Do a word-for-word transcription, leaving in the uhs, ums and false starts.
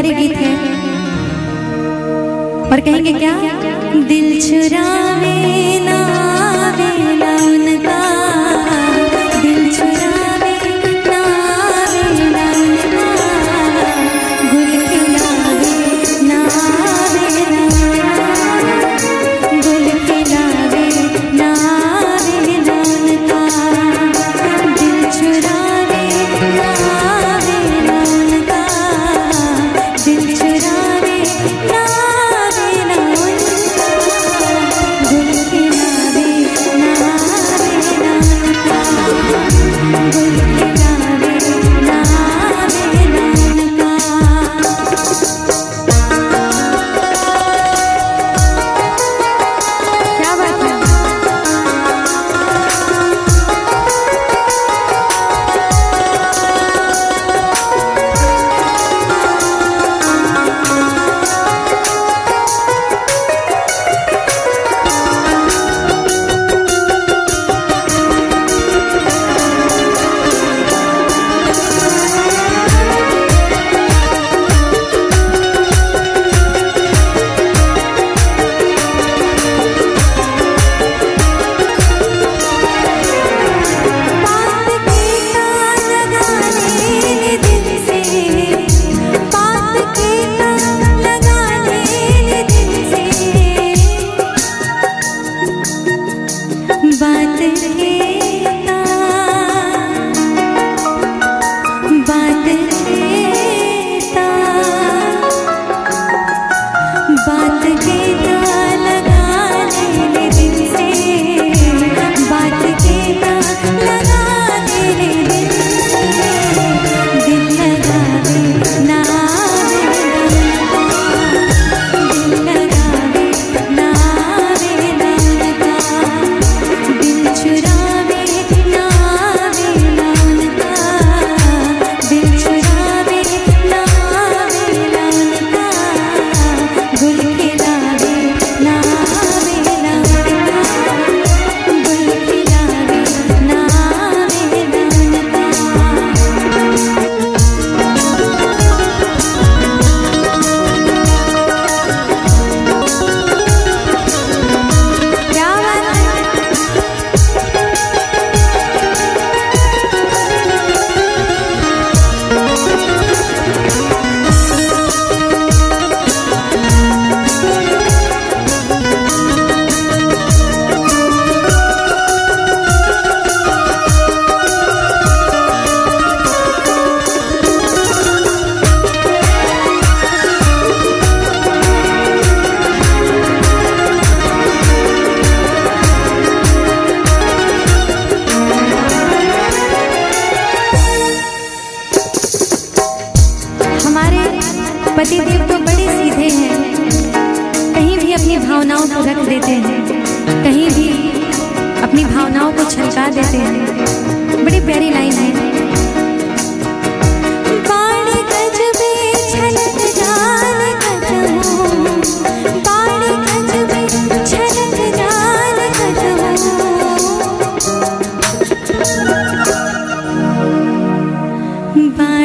प्यारे गीत है और कहेंगे क्या, दिल चुरावे ना वेला उनका, दिल चुरावे ना वेला उनका, गुल खिलावे ना वेला उनका, गुल खिलावे ना वेला उनका, दिल चुरावे ना वेला उनका, दिल चुरावे ना वेला उनका, गुल खिलावे ना वेला उनका, गुल खिलावे ना वेला उनका। क्या बात है। बात कहता बात कहता बात कहता लगा ले दिल से, बात कहता लगा ले दिल से, दिल लगावे ना वेला उनका, दिल लगावे ना वेला उनका, दिल चुरावे ना वेला उनका, दिल चुरावे ना वेला उनका, गुल खिलावे ना वेला उनका, गुल खिलावे ना वेला उनका। क्या बात है। हमारे पतिदेव तो बड़े सीधे हैं, कहीं भी अपनी भावनाओं को रख देते हैं, कहीं भी अपनी भावनाओं को छलका देते हैं। बड़ी प्यारी लाइन है। बाड़ी गजबे छलक जान कदमों, बाड़ी गजबे छलक जान कदमों,